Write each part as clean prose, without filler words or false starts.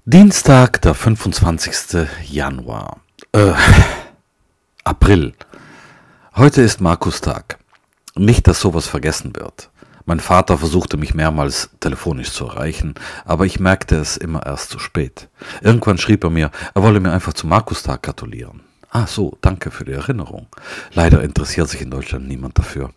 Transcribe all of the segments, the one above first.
Dienstag, der 25. Januar. April. Heute ist Markustag. Nicht, dass sowas vergessen wird. Mein Vater versuchte mich mehrmals telefonisch zu erreichen, aber ich merkte es immer erst zu spät. Irgendwann schrieb er mir, er wolle mir einfach zum Markustag gratulieren. Ah so, danke für die Erinnerung. Leider interessiert sich in Deutschland niemand dafür.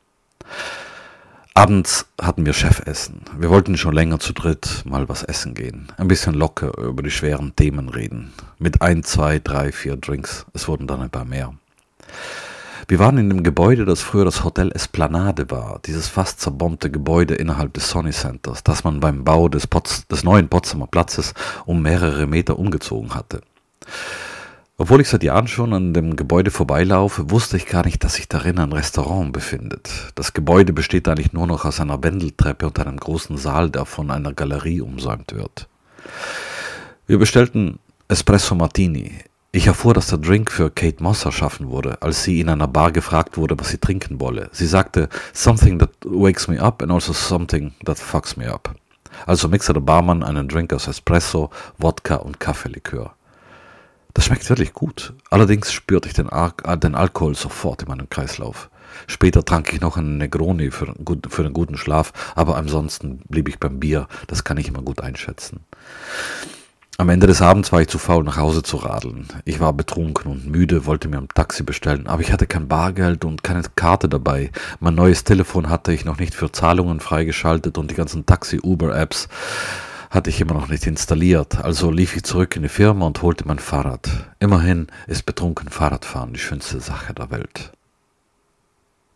Abends hatten wir Chefessen. Wir wollten schon länger zu dritt mal was essen gehen. Ein bisschen locker über die schweren Themen reden. Mit 1, 2, 3, 4 Drinks. Es wurden dann ein paar mehr. Wir waren in dem Gebäude, das früher das Hotel Esplanade war. Dieses fast zerbombte Gebäude innerhalb des Sony Centers, das man beim Bau des neuen Potsdamer Platzes um mehrere Meter umgezogen hatte. Obwohl ich seit Jahren schon an dem Gebäude vorbeilaufe, wusste ich gar nicht, dass sich darin ein Restaurant befindet. Das Gebäude besteht eigentlich nur noch aus einer Wendeltreppe und einem großen Saal, der von einer Galerie umsäumt wird. Wir bestellten Espresso Martini. Ich erfuhr, dass der Drink für Kate Moss erschaffen wurde, als sie in einer Bar gefragt wurde, was sie trinken wolle. Sie sagte, something that wakes me up and also something that fucks me up. Also mixte der Barmann einen Drink aus Espresso, Wodka und Kaffeelikör. Das schmeckt wirklich gut. Allerdings spürte ich den Alkohol sofort in meinem Kreislauf. Später trank ich noch einen Negroni für den guten Schlaf, aber ansonsten blieb ich beim Bier. Das kann ich immer gut einschätzen. Am Ende des Abends war ich zu faul, nach Hause zu radeln. Ich war betrunken und müde, wollte mir ein Taxi bestellen, aber ich hatte kein Bargeld und keine Karte dabei. Mein neues Telefon hatte ich noch nicht für Zahlungen freigeschaltet und die ganzen Taxi-Uber-Apps hatte ich immer noch nicht installiert, also lief ich zurück in die Firma und holte mein Fahrrad. Immerhin ist betrunken Fahrradfahren die schönste Sache der Welt.